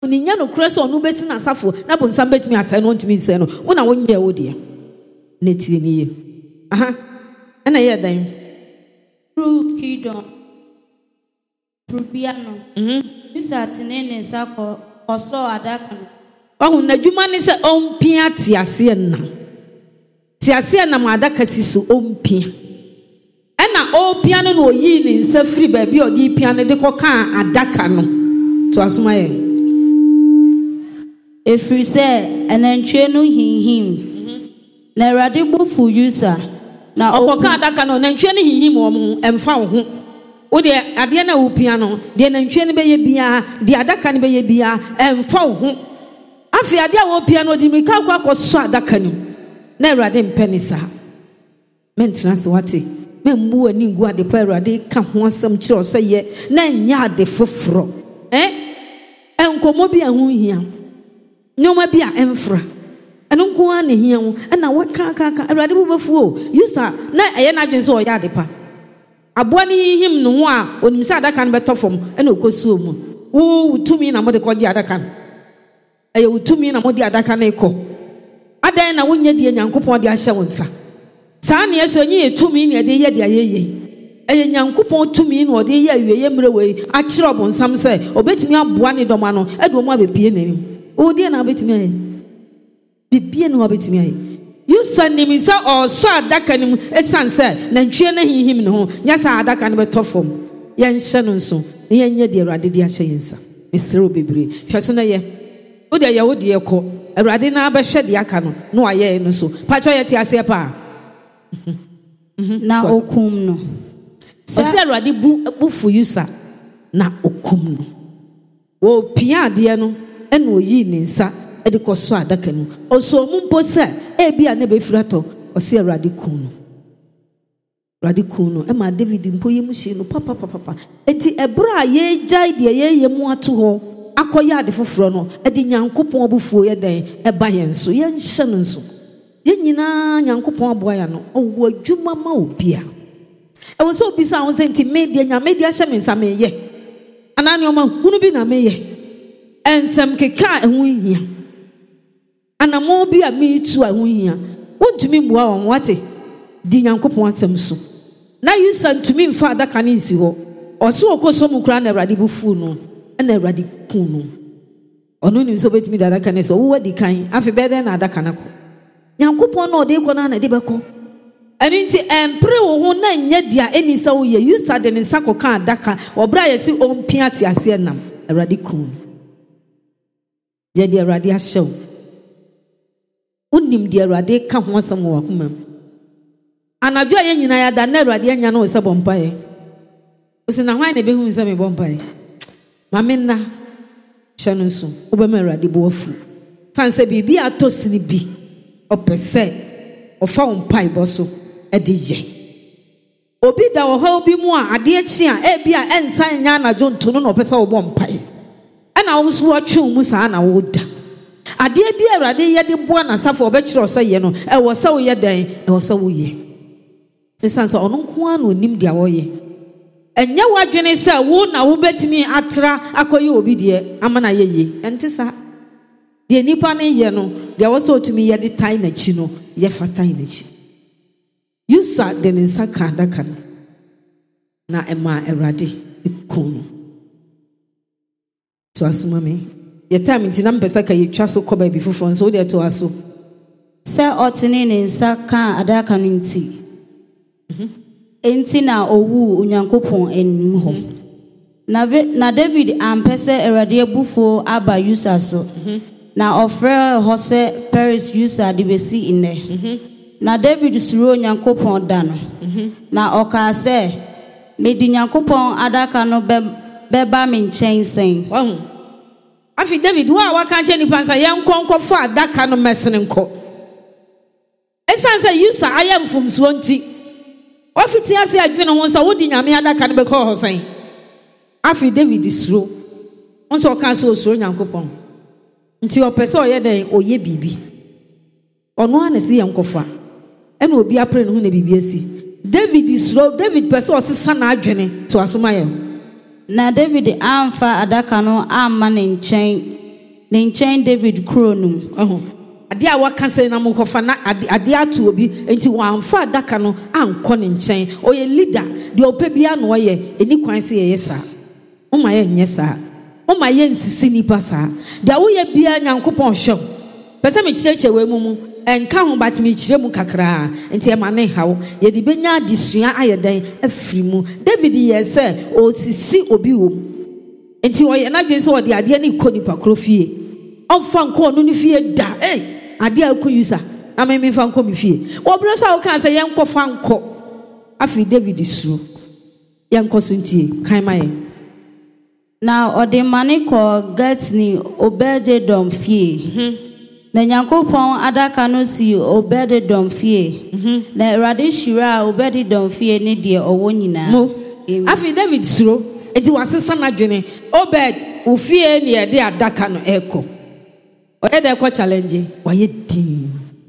Ninya no kreso no besi na safo na bonsam betumi asɛ no ntumi nsɛ no wona wonyɛ wo de na tie ni ye aha ana yɛ dan through kingdom Rubiano Yusa tinene sako oso adaka ɔhu na dwuma ne sɛ ɔmpia tiase na ma adaka si so ɔmpia ɛna ɔpia no na oyi ne nsa firi baabi ɔde pia ne de kɔka adaka no to asoma yɛ efiri sɛ enantwe no hinhim na Awurade bofu Yusa na ɔkɔka adaka no nantwe no hinhim wɔ mo ɛmfa wo ho wo de ade na wo pia no de nantwe no bɛyɛ bia de adaka no bɛyɛ bia ɛmfa wo ho afi ade a wo pia no de mi ka akɔso adaka no na Awurade mpɛ ne saa mentena se wate membu ani ngu ade pa Awurade ka ho asɛm kyerɛ sɛ yɛ na nya ade foforo enkomo bi a ho hia nyoma bi a emfra eno nko a ne hia wo na waka Awurade bu bafu o Yusa na ɛyɛ na adwen sɛ ɔyɛ ade pa aboa ne him no ho a onim sɛ adaka no bɛtɔ fam na okosuo mu wo tumi na mo de kɔgye adaka no ɛyɛ wo tumi na mo de adaka no ekɔ adan na wonnya die Nyankopɔn de ahyɛ wo nsa saa ne ɛso nyi tumi ne de yɛ de ayɛyɛ ɛyɛ Nyankopɔn tumi na ɔde yɛ awie mmerɛ wei akyerɛ ɔbonsam sɛ obetumi aboa ne dɔma no ɛde mo abepie n'anim o de na obetumi ayɛ bibie no obetumi ayɛ Yusa nimisa ɔsɔ adaka nim esan sɛ nantwie na hihim ne ho nya sa adaka no bɛtɔ fam yɛn hyɛ no nso ne yɛn nyɛ de Awurade de ahyɛ yɛn nsa mesrɛ bebree hwɛ so na yɛ o de yɛ wo de kɔ Awurade na bɛhwɛ de aka no no ayɛ no so patɔ yɛ te aseɛ pa na okum no ɔsɛ Awurade bufu Yusa na okum no wo pia ade no ɛna oyi ne nsa ɛde kɔso adaka no ɔso mu mpo sɛ ebia na bɛfiri atɔ ɔsɛ Awurade kun no ɛma David mpo yɛ mu hye no papa enti ɛbra a yɛgyae deɛ yɛyɛ mu ato hɔ akɔyɛ ade foforo no ɛde Nyankopɔn abufuo yɛ dɛn ɛba yɛn so yɛnhyɛ no nso yɛn nyinaa Nyankopɔn aboa ya no ɔwɔ adwuma ma obia ɛwɔ sɛ obi sa ho sɛ nti me deɛ Nyame de ahyɛ me nsa meyɛ anaa ne ɔma hunu bi na meyɛ ɛnsɛm keka ɛho hia anamo bi a meetu a ho hia wontumi mbua wɔn wate di Nyankopɔn asɛm so na Yusa ntumi mfa adaka ne nsi hɔ ɔso okoso mu kura na Awurade bufu no na Awurade kun no ɔno nim sɛ obetumi da adaka ne so wo wadi kan afi bɛdɛ na adaka na kɔ Nyankopɔn na ɔde kɔ na de bɛkɔ ɛno nti ɛmpere wo ho na nyɛ dia ɛni sɛ wo yɛ Yusa de ne nsa kɔka adaka ɔbra yɛ si ɔmpia te aseɛ nam Awurade kun yɛ de Awurade ahyɛw unim de Awurade ka ho asɛm wɔ akoma mu anadwo a yɛ nyina ya da na Awurade anya no sɛ bɔmpae osi na hwan na behu sɛ me bɔmpae mame nna hyɛ no nso wobɛma Awurade bo afu san sɛ biribi atɔ sini bi ɔpɛ sɛ ɔfa wo mpaebɔ so ɛde yɛ obi da wɔ hɔ bi mu a adeɛ kyi a ebi a ɛnsan nya anadwo nto no na ɔpɛ sɛ wɔbɔ mpae ɛna wo so watwe mu saa na wo da adeɛ bi Awurade yɛ de boa na safo ɔbɛkyerɛ ɔsɛ yɛ no ɛwɔ sɛ wo yɛ dan ɛwɔ sɛ wo yɛ esan sɛ ɔno nko a na onim dia wɔyɛ ɛnyɛ wadwene sɛ wo na wo betumi atra akɔyɛ obi deɛ ama na yɛ yie ɛnte saa deɛ nipa ne yɛ no deɛ wɔ sɛ otumi yɛ de tan n'akyi no yɛ fa tan n'akyi Yusa de ne nsa ka adaka no na ɛma Awurade ekun no to asoma me yɛ time nti na mpɛsɛ ka yɛtwa so kɔ baabi foforɔ nso wo deɛ to aso sɛ ɔtene ne nsa ka adaka no nti enti na owu Onyankopɔn anim hɔ na David ampɛ sɛ Awurade abufuo aba Yusa so na ɔfrɛ hɔ sɛ Peres Yusa de besi nnɛ na David suro Onyankopɔn da no na ɔkaa sɛ medi Nyankopɔn adaka no bɛba me nkyɛn sɛn afi David wo a waka nkyɛn nipa nsa yɛn nkɔnkɔfo adaka no mɛsene nkɔ esan sɛ Yusa ayɛ mfomsuo nti ofiti ase adwene ho nsa wodi Nyame adaka no bɛkɔ hɔ sɛn afi David suro nso ɔka sɛ osuro Nyankopɔn nti ɔpɛ sɛ ɔyɛ dɛn ɔyɛ bibi ɔno a na si yɛn nkɔfa ɛna obi apre ne ho na bibi asi David pɛ sɛ ɔsesa na adwene to asoma yɛ na David amfa adaka no amma ne nkyɛn ne nkyɛn David Kronum. Ade a waka sɛ na mo kofa na ade ato obi enti wanfa adaka no ankɔ ne nkyɛn. Oyɛ leader de opɛ bia no ɔyɛ eni kwan sɛ yɛyɛ saa. Oma yɛ nyɛ saa. Oma yɛ nsisi nipa saa. De woyɛ bia Nyankopɔn hwɛ. Pɛsɛ me kyerɛkyerɛ we mu enka ho bat me kyerɛ mu kakra enti e ma ne hawo ye de benya adesua ayɛ dan afiri mu. David yɛ sɛ osisi obi wom enti ɔyɛ na dwen sɛ ɔde ade ne kɔ nipa kro fie ɔmfa nkɔ no ne fie da ade a kɔ yusa na me mfa nkɔ me fie wɔbrɛ so a wo kan sɛ yɛn kɔ fa nkɔ afi David suro yɛn kɔ so ntie kan ma yɛn na ɔde mane kɔ Gatni Obed-Edom fie na Nyankopɔn adaka no si Obed-Edom fie na Awurade hyira Obed-Edom fie ne de ɔwɔ nyinaa afi David suro enti wasesa na dwene Obed ofie ne yɛde adaka no ɛkɔ ɔyɛ da ɛkɔ challenge wayɛ din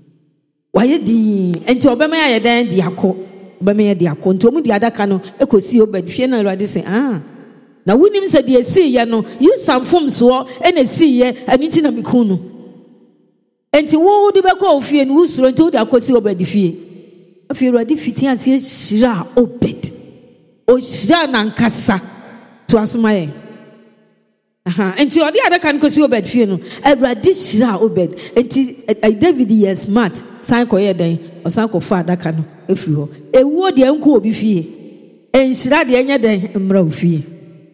enti ɔbɛma yɛ dan di akɔ ɔbɛma yɛ di akɔ enti ɔmu di adaka no ɛkɔsi Obed fie na Awurade sɛ na wonim sɛ de esi yɛ no yusamfom soɔ ɛna esi yɛ ɛno nti na meku no enti wo de bɛkɔ ofie no usuro enti wo de akɔsi Obed fie afie Awurade fiti ase hyira Obed o hyira nankasa to asoma yɛ enti ɔde adaka no kɔsi Obed fie no Awurade hyira Obed enti David yɛ smart san kɔyɛ dan ɔsan kɔfa adaka no afiri hɔ ewuo de nkɔ obi fie enhyira de ɛnyɛ dan mmra ofie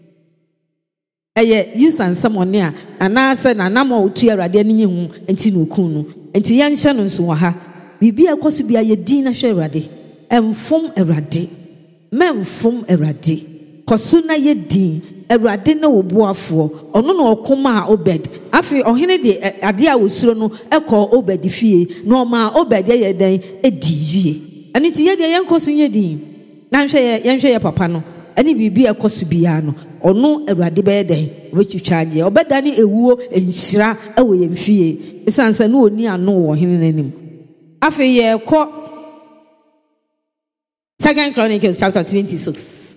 eye use and someone near anasa na nam otu Awurade ani hu enti no ku no enti yan hye no nso wɔ ha bibia kɔso bia ye din na hwɛ Awurade emfom Awurade memfom Awurade kɔso na ye din Awurade na obuafo ɔno na ɔkoma Obed afi ɔhene de ade a wosuro no ɛkɔ Obed fie na ɔma Obed ye dan ediyie ani ti ye de yen kɔso ye din na hwɛ ye papa no ani bibia kɔso bia no ɔno Awurade bɛyɛ den wetwitwa agye ɔbɛdane ewuo enhyira ɛwɔ yɛn fie esansa na oni ano wɔ hene nanim afi yɛ kɔ 2 Chronicles chapter 26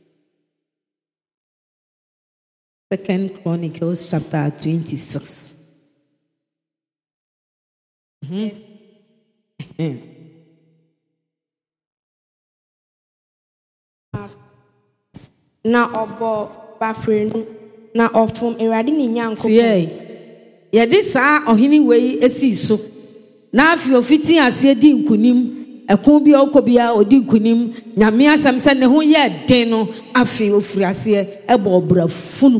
2 Chronicles chapter 26 na obo bafrenu na ofum Awurade ni Nyankopɔn ye de saa ohini wei esi so na afi ofiti ase di nkunim ekon bia okobia odi nkunim nyame asem se ne ho ye den no afi ofuri ase ebo brafunu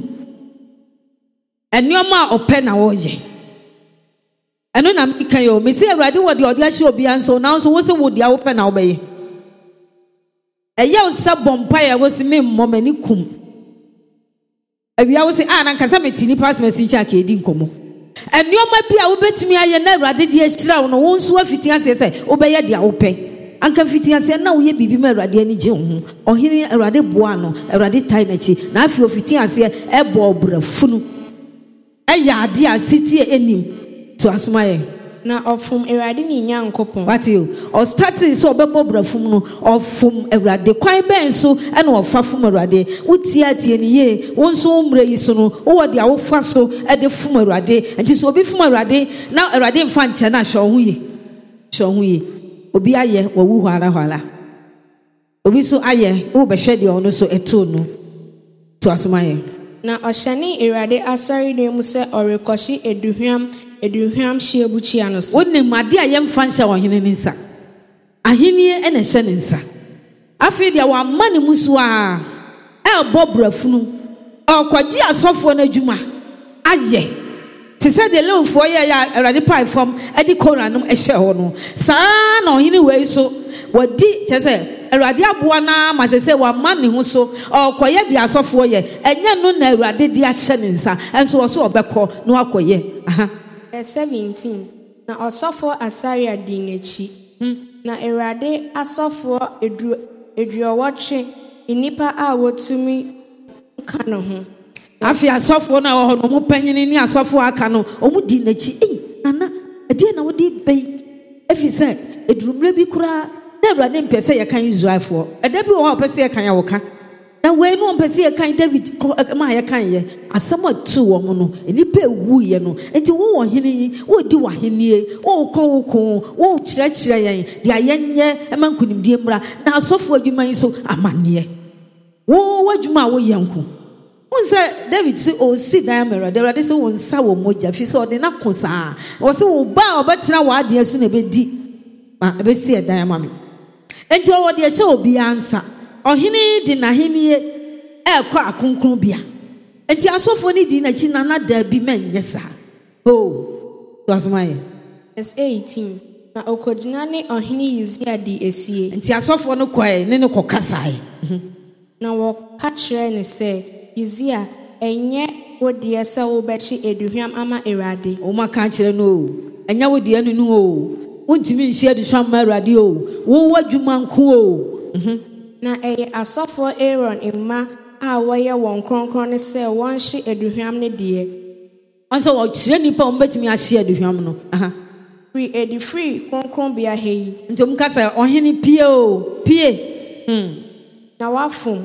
enioma opɛ na woye eno na mika yo me se Awurade wo de odi ahye obia nso na nso wo se wo de a opɛ na obɛye eya usa bompa ya wo se me mmomani kum awia wo se na nkasa metini pass message aka edi nkomo enioma bia wo betumi aye na Awurade de ahyira wo no wo nso afiti ase se obɛye de a wopɛ anka fiti ase na wo ye bibi ma Awurade ani gye ho ohini Awurade boa no Awurade tai na chi na afi ofiti ase ebo brafunu eya ade a siti enim to asomaye na ofum Awurade ni Nyankopɔn what you or starting so obebo brafum no ofum Awurade kwan ben so e na ofafum Awurade utia tie ni ye wonso umre yi so no wo de awofa so e de fum Awurade enti so obi fum Awurade na Awurade mfa nche na hwe ho ye obi aye wo wu hwara obi so aye wo behwe de ono so eto no to asomaye na ohyane Awurade asori de mu se orekɔhye eduhwam hyebuchia no so wonne made a yemfa nhyɛ ohene ne nsa ahenie ene hyɛ ne nsa afi de wa ma ne musu a ɛbɔ brafunu ɔkɔgye asɔfo na adwuma ayɛ te sɛ de lewfo yɛ ya Awurade pai fam edi koranum ɛhyɛ hɔ no saa na ohene wei so wadi kyɛ sɛ Awurade aboa na ma sɛ wa ma ne ho so ɔkɔyɛ de asɔfo yɛ ɛnyɛ no na Awurade de ahyɛ ne nsa ɛnso wɔ so ɔbɛkɔ na wakɔyɛ 17 na osofo Asaria di n'echi na Awurade asofo eduowotwe inipa a wotumi ka no ho afi asofo na wo no mo panyini ni asofo aka no omu di n'echi nana ade na wo di bei efi se edurumre bi kura na Awurade mpese ye kan Israelfo ede bi wo pese ye kan ya wo ka na we no mpese ye kan David ma ye kan ye asama tu wo mo no enipa ewu ye no enti wo hene yi wo di wa hene wo ko wo kire yen de ayenye emankunim die mra na asofo adwuma yi so amane wo wadwuma wo yanku unse David si o si diamera there are so won sa wo moja fi so de na kosa wo se wo ba obetena wa ade asu na bedi ma be si e diamera me enti wo de hye obi ansa ohene di na henie ekọ akonkron bia enti asofo ni di na chi na da bi menye sa oh wasmaye verse 18 na okojina ne ohene Uzia di esie enti asofo no kwae ne kokasae na wo ka kire ne se Uzia enye wodie se wo bechi eduhwam ama Erade o maka kire no enya wodie nu o wontimi nhye eduhwam ama Erade o wo wadwuma nko o na asofo Aaron imma a woye won kronkron ne se won hye eduhwam ne de onso wo kire nipa o betimi ahye eduhwam no free kronkron bia heyi ntom kasa ohene pie na wafum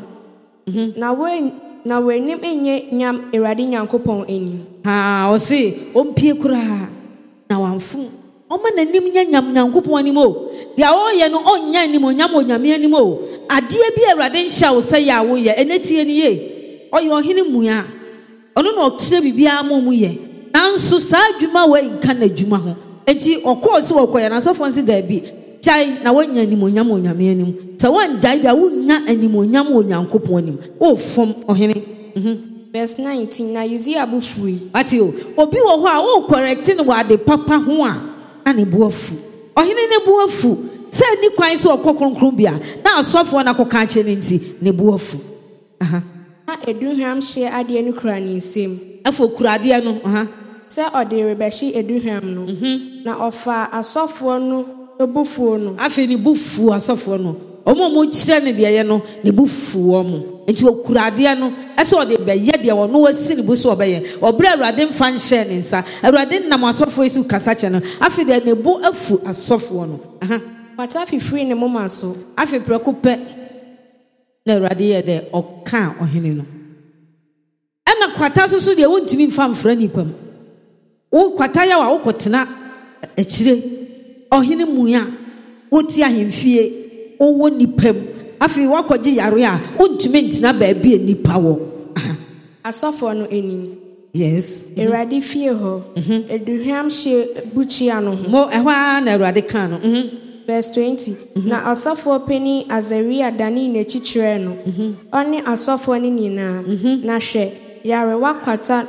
na wenim enye nyam Erade Nyankopon enim o se ompie kura na wamfum oma nanim nya nyam Nyankopon anim o dia o ye no onya anim onyam onyame anim o ade bi Erade nhya wo se ya wo ye enetie ni ye oye ohene mua ono na okire bibia mu ye nanso sa adwuma wa nka na adwuma ho enti okoose wokoye na so fonse da bi chai na wanya anim onyam onyame anim sa wan jai da wonya anim onyam Onyankopon anim o fom ohene verse 19 na Uzia bufui atio obi wo ho a o correct no wade papa ho a na ne boafu ohene ne boafu se ni kwan se okokronkron bia na asofo na koka che ne nti ne boafu na eduhwam hye ade no kura ni nsem afo kura ade no se ode rebeshi eduhwam no na ofa asofo no ebufu no afi ni bufu asofo no omo kire ne de ye no ne bufu omo enti okura ade no ese ode be ye de wo no wasi ne busu obeye obra Erade mfa nhye ne nsa Erade nam asofo esu kasa che no afi de ne bu afu asofo no wata fifiri ne moma so afi preko pe na Erade ye de oka ohene no ena kwata so de wontumi mfa mfra nipa mu wo kwata ya wa wo kotena akire ohene muya oti ahemfie owo nipam afi wakoje yare a wontumi ntina ba bia nipa wo asofo no enim yes Erade fie ho eduhwam hye buchia no mo ehwa na Erade kan no verse 20 na asofo peni Azaria dani na chichire no oni asofo ni nyina na hwe yare wakwata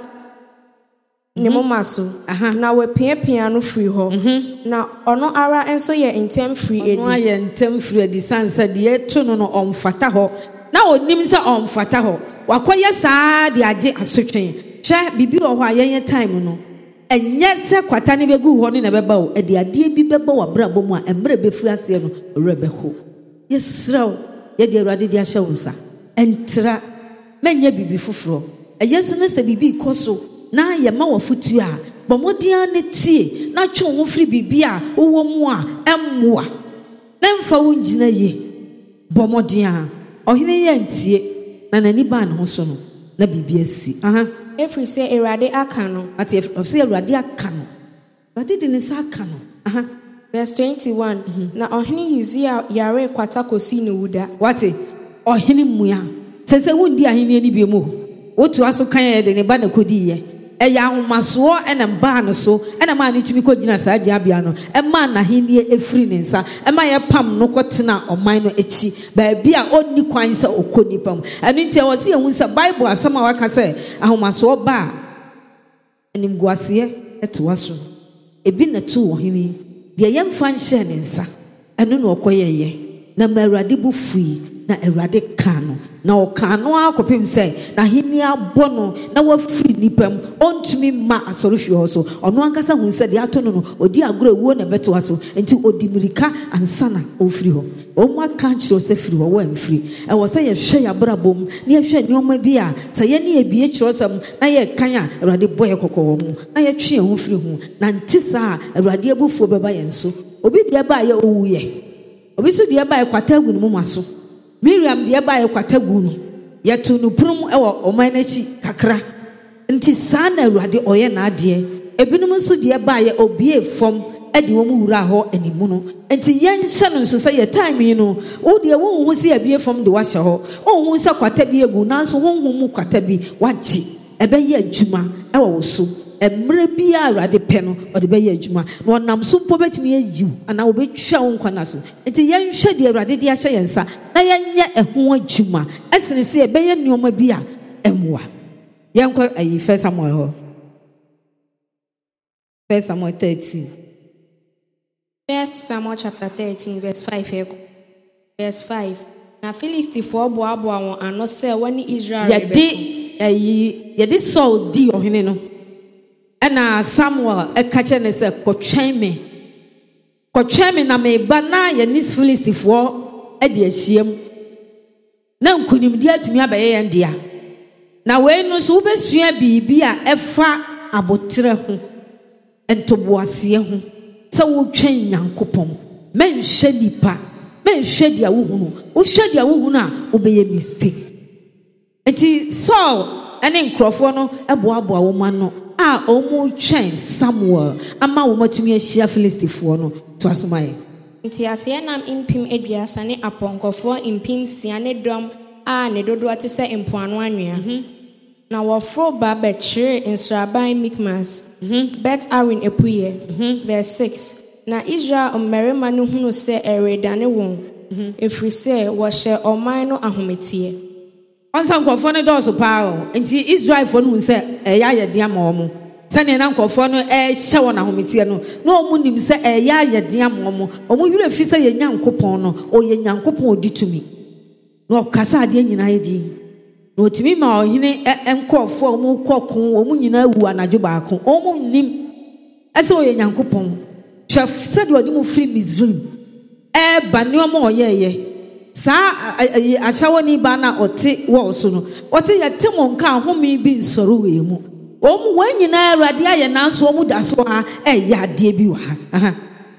ne moma so na wepiapia no free ho na ono ara enso ye intem free edi ono ye intem free edi sansa de eto no omfata ho na onim se omfata ho wakoye saa de age asotwen hwe bibi wo ho ayen time no enye se kwata ne begu ho ne na beba wo edi ade bi beba wa brabo mu a emre befuru ase no rebe ho yesraw ye de Erade de ahye wonsa entra menye bibi foforo eyesu ne se bibi koso na ye ma wafutu a bomodia ne tie na twe wo firi bibia wo mu a emmoa na mfa wo ngina ye bomodia ohene ye ntie na nani ba ne ho so no na bibia si efri se Erade aka no ati se Erade aka no Erade de ne sa aka no verse 21 na ohene Uzia yare kwata kosi ne wuda wate ohene mua sese wundi ahene ni bi mu otu aso kan ye de ne ba na kodi ye eya ahomaso ena mba no so ena ma ne tumi kogina saa gya bia no ema na henie efiri ne nsa ema ye pam no kotena oman no echi ba bia onni kwan se okoni pam enu ntia wo se ehun se Bible asama waka se ahomaso ba enim guase eto waso ebi na tu wo hini de ye mfa nhye ne nsa enu no okoyeye na Erade bu fui na Erade kano na okano akopim se na hini abono na wafiri nipam ontumi ma asorohwe ho so ono ankasa hu se de ato no odi agoro ewuo na beto aso enti odimirika ansana ofiri ho omo aka kire se firi ho wa mfiri e wo se ye hwe ya brabom na ye hwe ni omo bi a se ye ne ebie kire sam na ye kan a Erade boye kokko mu na ye twe ho firi ho na ntisa Erade abufuo beba ye nso obi de ba ye owuye obi so de ba ye kwata agu no mu maso Miriam de ba ye kwata gu no yɛto no prum ɛwɔ ɔman n'akyi kakra nti saa na Awurade ɔyɛ n'adeɛ ebinom nso deɛ baayɛ obie fam ɛde wɔn wura hɔ animu no nti yɛnhyɛ no nso sɛ yɛ time yi no wo deɛ wo hu sɛ abie fam de wahyɛ hɔ wo hu sɛ kwata bi egu nanso wo hu mu kwata bi wagye ɛbɛyɛ adwuma ɛwɔ wo so emre bi Awurade pɛ no ɔde bɛyɛ adwuma na ɔnam so mpo betumi ayiw ana obetwa wo nkwana so nti yɛnhwɛ deɛ Awurade de ahyɛ yɛn nsa na yɛnyɛ ɛho adwuma ɛsene sɛ ɛbɛyɛ nneɛma bi a ɛmoa yɛnkɔ ayi First Samuel hɔ First Samuel 13 First Samuel chapter 13 verse 5 verse 5 na Philistifoɔ boaboa wɔn ano sɛ wɔne Israel yɛde Saul di ɔhene no ɛna Samuel ɛka kyerɛ ne sɛ kɔtwɛn me na meba na yɛne Philistifoɔ ɛde ahyiam na nkonimdi atumi abɛyɛ yɛn dea na wei no so wobɛsua biribi a ɛfa abotrɛ ho ntoboaseɛ ho sɛ wotwɛn Nyankopɔn menhwɛ nipa menhwɛ dia wo hu no wohwɛ dia wo hu no a wobɛyɛ mistake nti Saul ɛne nkurɔfoɔ no ɛboaboa wo ma no a ɔmo twɛn Samuel ama wo matumi ahyia Philistifoɔ no to asomaye nti aseɛ nam impim aduasa ne apɔnkɔfoɔ impim sia ne dɔm a ne dodoɔ te sɛ mpoano anwea na wɔforo ba bɛkyeree nsraban Mikmas Bet Awen epuye verse 6 na Israel mmarima no hunu sɛ ɛredane wɔn ɛfiri sɛ wɔhyɛ ɔman no ahometeɛ ɔnsa nkɔfoɔ no dɔɔso paa o nti Israelfoɔ no hu sɛ ɛyɛ ayɛde ama wɔn sɛnea na nkɔfoɔ no ɛhyɛ wɔn ahometeɛ no na wɔn nim sɛ ɛyɛ ayɛde ama wɔn werɛ fi sɛ yɛ Nyankopɔn no ɔyɛ Nyankopɔn odi tumi na ɔkasa adeɛ nyinaa yɛ din na otumi ma ɔhene nkɔfoɔ wɔn kɔko wɔn nyinaa wu anadwo baako wɔn nim ɛsɛ ɔyɛ Nyankopɔn hwɛ sɛdeɛ ɔde mu firi Misraim ɛɛba nneɛma ɔyɛɛyɛ saa ahyɛwɔni ba na ɔte wɔ so no ɔsɛ yɛte mo nka ahome bi nsɔre wɔ mu wɔn nyinaa Awurade ayɛ nanso wɔn da so ha ɛyɛ adeɛ bi wɔ ha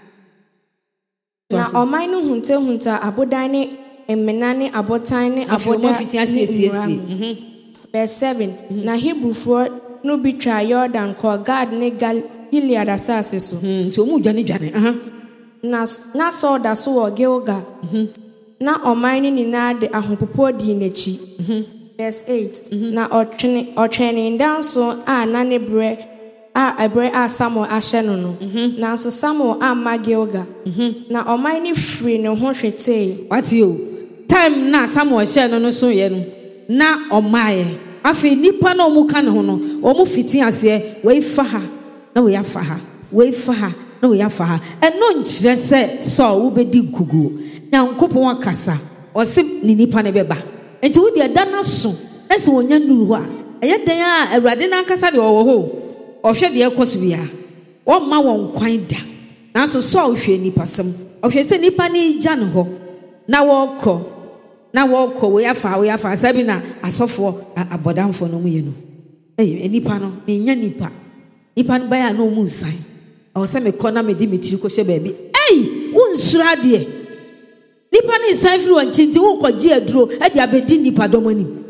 na ɔman no hunta abodan ne mmena ne abotan ne aboda asiesie verse 7 na Hebrefoɔ no bi twa Jordan kɔ Gad ne Gilead asase so nti wɔn dwane na Saul da so wɔ Gilgal na ɔman no nyinaa de ahopopo di n'akyi verse 8 na ɔtwɛne ndanso a na ne brɛ a Samuel ahyɛ no nanso Samuel amma Gilgal na ɔman no firi ne ho hwetee wate o time na Samuel hyɛ no so yɛ no na ɔmaayɛ afei nipa na ɔmu ka ne ho no ɔmu fiti aseɛ wei fa ha na wei afa ha wei fa ha na wei afa ha ɛno nkyerɛ sɛ Saul wobɛdi nkuguo Nyankopɔn akasa ɔse ne nipa ne bɛba nti wo deɛ da na so na sɛ wonya nuru hɔ a ɛyɛ dan a Awurade na ankasa deɛ ɔwɔ hɔ ɔhwɛ deɛ ɛkɔ so bia ɔmma wɔn kwan da nanso Saul hwɛ nipa sɛm ɔhwɛ sɛ nipa ne gya ne hɔ na wɔkɔ wei afa sɛbi na asɔfoɔ abɔdamfoɔ no mu yɛ no nipa no menya nipa no bɛyɛ a na ɔmu nsan ɔwɔ sɛ mekɔ na mede me tiri kɔhyɛ baabi wonsuro adeɛ nipa ne nsan firi wɔn nkyi nti wokɔgye aduro de abɛdi nipa dɔm anim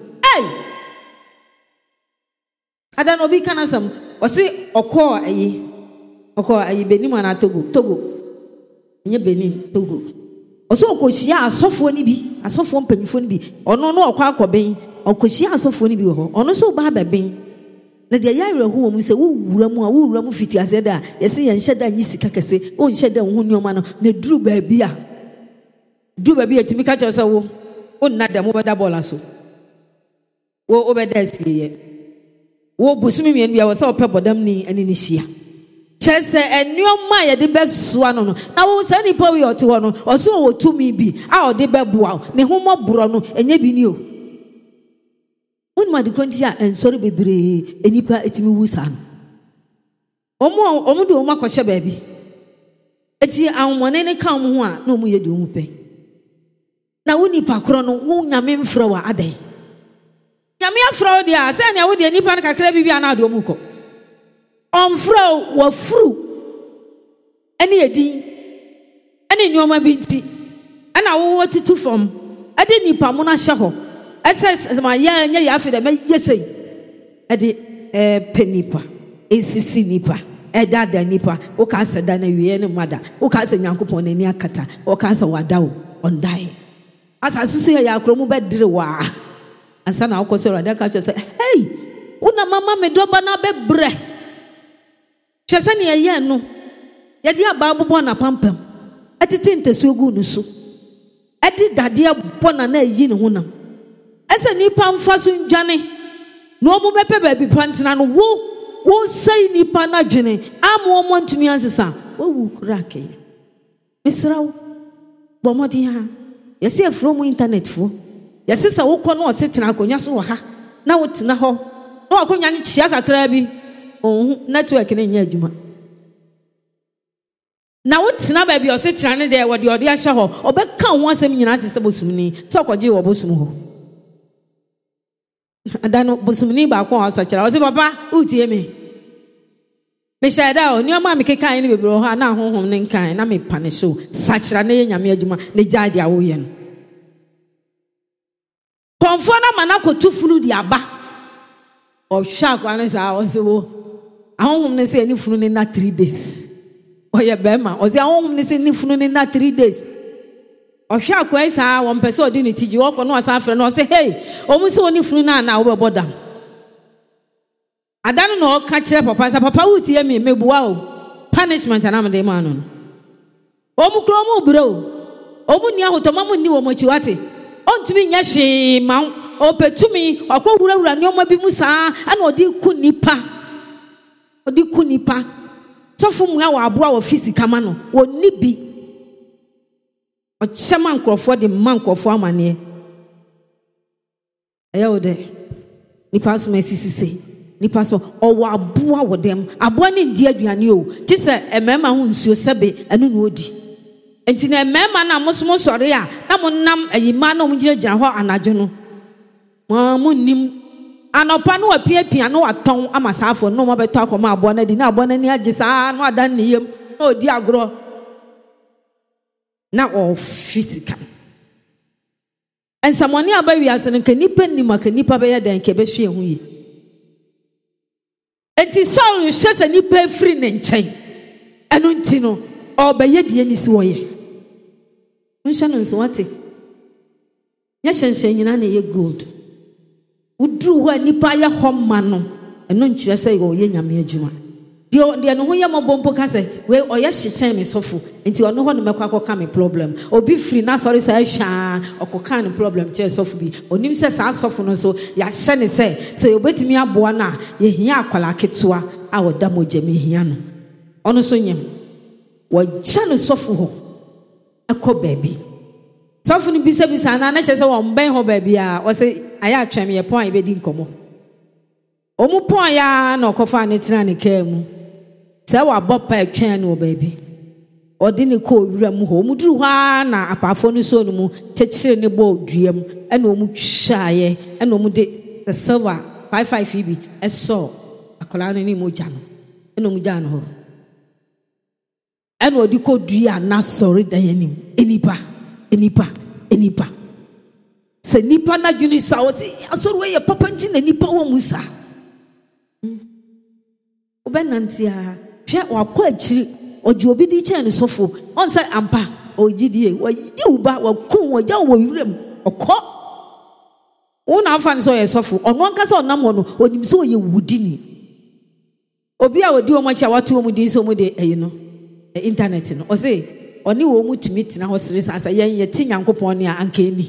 ada no obi ka na sɛm ɔse ɔkɔɔ ayi Benin ana Togo nye Benin Togo ɔso ɔkɔhyia asɔfoɔ no bi asɔfoɔ mpanyinfoɔ no bi ɔno no ɔkɔ akɔbɛn ɔkɔhyia asɔfoɔ no bi wɔ hɔ ɔno so ba abɛbɛn na deɛ yɛ awerɛho wɔ mu sɛ wowura mu fiti asɛ da yɛsɛ yɛnhyɛ da nyi sika kɛse wonhyɛ da wo ho nneɔma no na duru baabi a tumi ka kyerɛ sɛ wo wonna dɛm wobɛda bɔɔla so wo wobɛda asieyɛ wo bosome mmienu bi a wɔ sɛ wɔpɛ bɔdam ni ani ne hyia kyerɛ sɛ nneɔma a yɛde bɛsoa no na wo sɛ nipa wi ɔte hɔ no ɔso wɔ tumi bi a ɔde bɛboa ne ho mmɔborɔ no ɛnyɛ bi ni o wonim ade kora nti a ɛnsɔre bebree nipa ɛtumi wu saa no ɔmo de ɔmo akɔhyɛ baabi ɛti ahomɔne ne ka ɔmo ho a na ɔmo yɛ de ɔmo pɛ na wo nipa korɔ no wo nyame mfrɛ wɔ adɛn nyame afrɛ wo deɛ a sɛ nea wo deɛ nipa no kakra bi a na ade ɔmo kɔ ɔmfrɛ wafuru ɛne yɛdin ɛne nneɔma bi nti ɛna wowɔ tutu fam ɛde nipa mo no ahyɛ hɔ SS my nya ya fe de me yesei e de penipa esisi nipa e da nipa o ka se da na wie ne mada o ka se Nyankopon na ni akata o ka se wada o ondai asa susu ya akromu be dire wa ansa na akoso rada ka che say hey una mama me do ba na be bre hwese ne ye no ye de aba bobo na pampam atete ntesu gu nu so adi dade bona na yi ne honam ese nipa mfa so ndwane no mo bepe ba bi pantena no wo sei nipa na dwene amo mo ntumi ansesa wo wu krake misrawo bomodi ha yesi from internet fo yesi sa wo kɔ no osetena akonya so ha na wo tena ho na akonya ne chia kakra bi network ne nya adwuma na wo tena ba bi osetena ne de wo de ode ahye ho obeka ho asem nyina te se bosumni to akɔgye wo bosum ho adano bosumni ba ko asa kira wo se papa utie me shada o nioma me kekan ne bebro ho na honhom ne nkan na me pane so sakira ne nyame adwuma ne jade a wo ye no konfo na mana kotu funu di aba o hwa kwa ne sa o se wo ahonhom ne se ni funu ne na 3 days o ye bema o se ahonhom ne se ni funu ne na 3 days o hwa kwa isa wo mpese odi ne tiji wo ko no asa afre no se hey o mu se oni funu na wo be bodam adano no ka kire papa sa papa wutie me mebuwa o punishment na me ma no o mu kro mu bro o mu ni ahotoma mu ni wo mo chiwate ontumi nya hwe ma o petumi akowurawura ne oma bi mu saa ana odi ku nipa sofu mu awa aboa wo fisika ma no oni bi o chema nkrofo de mankofo amane ayo de nipa so mesisise nipa so owo aboa wo dem aboa ne ndi aduane o ti se emema ho nsuo sebe anu no odi enti na emema na mosomo sore a na mo nam ayima na mo gina ho anajo no mo nim anopa no apia no aton amasafo no mo beto akoma aboa na di na aboa na ni agisa no adan ne yem na odi agro na o physical ensamoni abawi asene ka nipa ni maka nipa be yadan ke be hwe hu yi enti Saul hwese nipa free ne nchen enu nti no obeye die ni si woye nhye no so wate nya hyenhye nyina na ye gold udru ho nipa ya homma no enu nkyere se yo ye nyame adwuma de no ho ye mobompo ka se we oye hyechen me sofo enti ono ho no mekwa akoka me problem obi free na sorry say hwa okoka ne problem che sofo bi onim se sa sofo no so ya hye ne se obetimi aboa na ye hia akwala ketua a woda mogye me hia no ono so nyem wagya no sofo ho akọ baabi sofo no bisa na che se wo mben ho baabi a o se aya atwem ye pon be di nkomo omu pon ya na okofa ne tena ne ka mu se wa bopa atwen no baabi odi ne ko wura mu ho omuduru ha na apafo no so no mu chechire ne bo duam ena omu twaye ena omu de the silver 55 bi eso akola ne ni mo gya no ena omu gya no ho ena odi ko dua na sorry dan anim enipa se nipa na dwuni sa o se asoro we ye papa nti na nipa wo musa obenantia hwe wakọ akiri oji obi di chen sofo on say ampa ogidie wa yiuba wa kun wa ja wo yurem okọ wona afa ne so ye sofo ono nka se onam no onim se oye wudini obi a wodi o mo cha watu o mu din so mu de no internet no o say oni wo mu tumi tina ho sere sa ye ti Nyankopon ne anka ni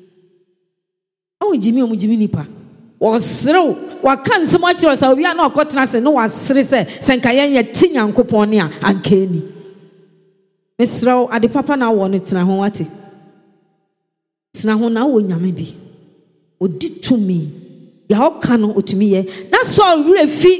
o jimi nipa o sere wa kan se mo achiro sa obi a na okotena se no wa sere se nka ye ti Nyankopon ne anka ni mesra ade papa na wo ne tena ho wate tena ho na wo nyame bi odi tumi ya oka no otumi ye na so wure fi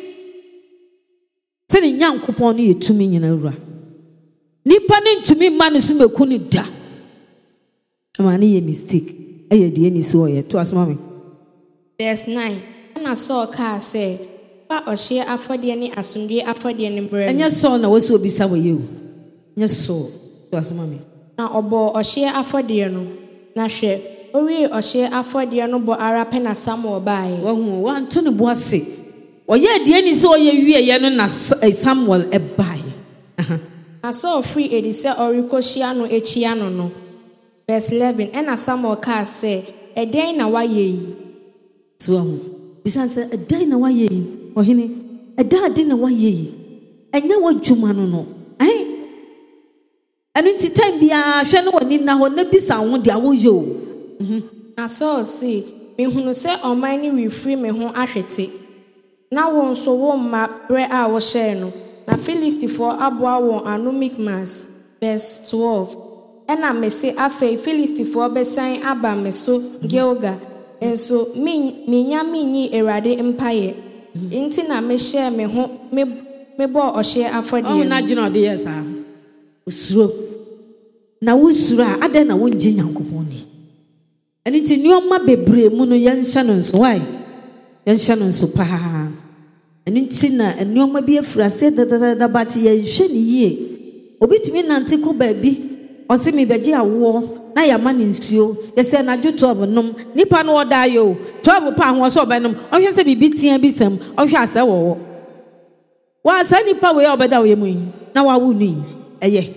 se ne Nyankopon ne ye tumi nyina wura nipa ne ntumi ma ne so meku ne da ama ne ye mistake eye de ni so ye to asoma me verse 9 na so ka say pa ohye afode ne asomdwe afode ne brɛ anya so na wo so obisa wo ye o nya so to asoma me na obo ohye afode no na hwɛ ori ohye afode no bo ara pe na Samuel bae Wahu wanto ne bo ase oye de ani se oye wie ye no na Samuel bae na so free edi se orikoshia no echia no verse 11 and Samuel ka say eden na waye yi so wahu bisan se eden na waye yi ohene eda de na waye yi enya wadwuma no anu ti time bia hwe no woni na ho na bisa ho de awoyo na so see me hunu se oman ni refree me ho ahwete na won so wo ma bre a wo share no na Philistifo aboa won anomic mass verse 12 ena me se afei Philistifo besan aba me so Gilga enso minya minyi erade mpaye inti na me share me ho me bo ohye afode oh na dwena de yes ah usuro na wusuro a ade na wonje Nyankopon ni eni ti nioma bebre mu no yenhya no nso why yenhya no nso pa eni ti na nioma bi afura se da bat yenhwe ni yie obitumi nante ko ba bi ose me beje awo na ya ma ni nsuo yese na dwo 12 nom nipa no oda yo 12 pa ho so obanom ohwe se bibi tia bi sam ohwe ase wo wa asa nipa we obeda we mu na wa wu ni eye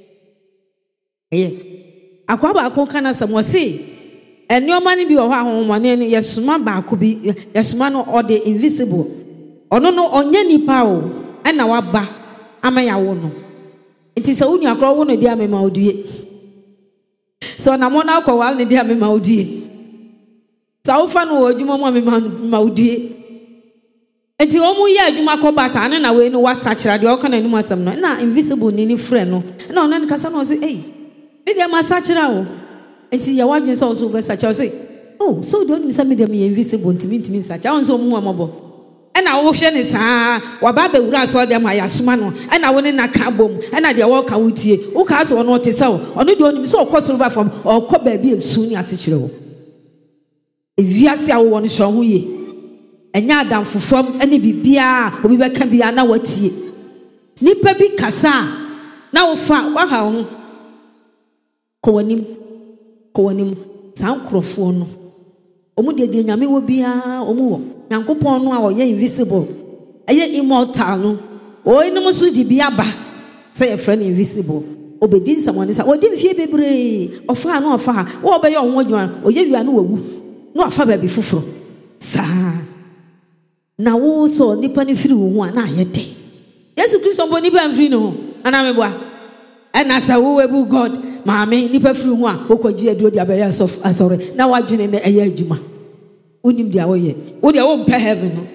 akwaba akon kana sam wo se enioma ni bi wo ahomone ni yesuma ba ko bi yesuma no ode invisible ono no onye nipa o na wa ba amaya wo no nti se unu akro wo no dia me ma odue so na mo na akwa wal ne dia me ma odue sa wo fa no odwuma mo me ma odue nti o mu ya adwuma ko ba sa na we no wasachira de o kana ni asam no na invisible ni frɛ no na ona nkasa no say eh me dia masachira wo nti ya wadwen so so be sacha say oh so do ni say me dia me invisible ntimi sacha on so mu amobo ena wo hwe ne saa wa ba ba wura so dem ayasoma no ena wo ne na ka bom ena de wo ka wutie wo ka so no te saw ono de onim so okosoro ba fam okọ ba bi esu ni ase kire wo ewiase awo no hwe ho ye enya adam fofom ene bibia obi be ka bia na watie nipa bi kasa na wo fa wa ha ho kowanim san krofo no omu de nyame wo bia omu wo Nyankopon no a oye invisible aye immortal no o inem so di bia ba say a friend invisible obedin someone say odi mfie bebre ofa na ofa wo be ye onwo adwuma oye wia no wawu no afa ba bi fufuro sa na wo so nipa ni firi wo ho na ayete Yesu Kristo mbo nipa mfiri no ana meboa ana sa wo webu God maame nipa firi ho a okoji aduo di abeya asore na wadwene na eye adwuma unim dia wo ye wo dia wo mpa heaven no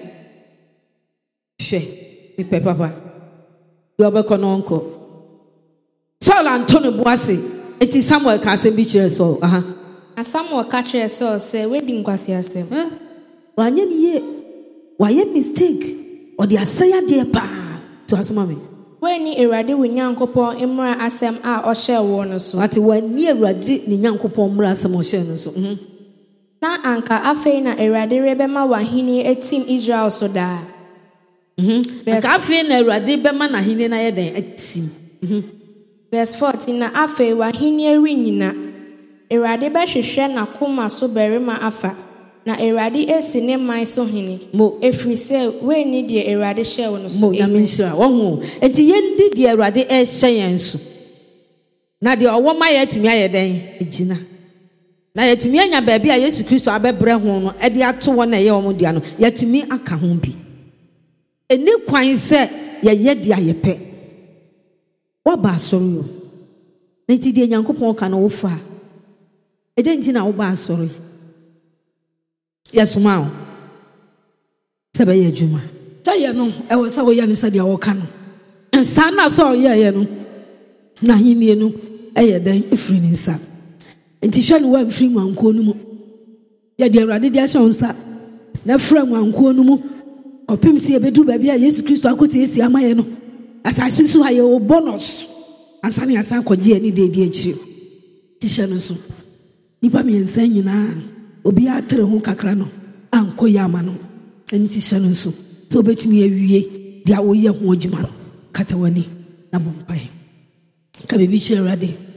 hwe mi pe papa yo be kono nko Saul Antonio Boase eti Samuel ka se bi kire so Samuel ka kire so se wedi nkwasi asem wanye ni ye waye mistake o dia asaya de pa to asoma me wani Erade wo Nyankopon imra asem a o hye wo no so ati wani Erade ni Nyankopon imra asem o hye no so na anka afei na Erade rebema wahini etim Israel so da anka afei na Erade bema na hini na yeden etim verse 14 na afei wahini eri nyina Erade be hwehwe na koma so berima afa na Erade esi ne man so hini mo efri se we ni de Erade hye wo no so mo na menhira wo enti yendi de Erade hye yen so na de owo ma ya tumi ayeden egina na yatumi anya baabi a Yesu Kristo abebre ho no e de ato wo na ye wo dia no yatumi aka ho bi eni kwan se ye de ayepe wo ba asoro yo na ti de Nyankopon ka no wo fa e de nti na wo ba asoro yesuma o sebe ye adwuma ta ye no e wo sa wo ya ne sa de wo ka no sa na so ye no na hinie no e ye dan efiri ni nsa nti hwe no wa mfiri nwanko no mu ya de Awurade de ahye onsa na fra nwanko no mu kopim si ebedu baabi a Yesu Kristo akosi esi amaye no asase su ha ye o bonus asane asan koje ani de akiri ti hye no so nipa miensa nyina obi atre ho kakra no anko ya ama no ani ti hye no so so betumi awie dia wo ye ho adwuma no kata wani na bompai ka bebi kire Awurade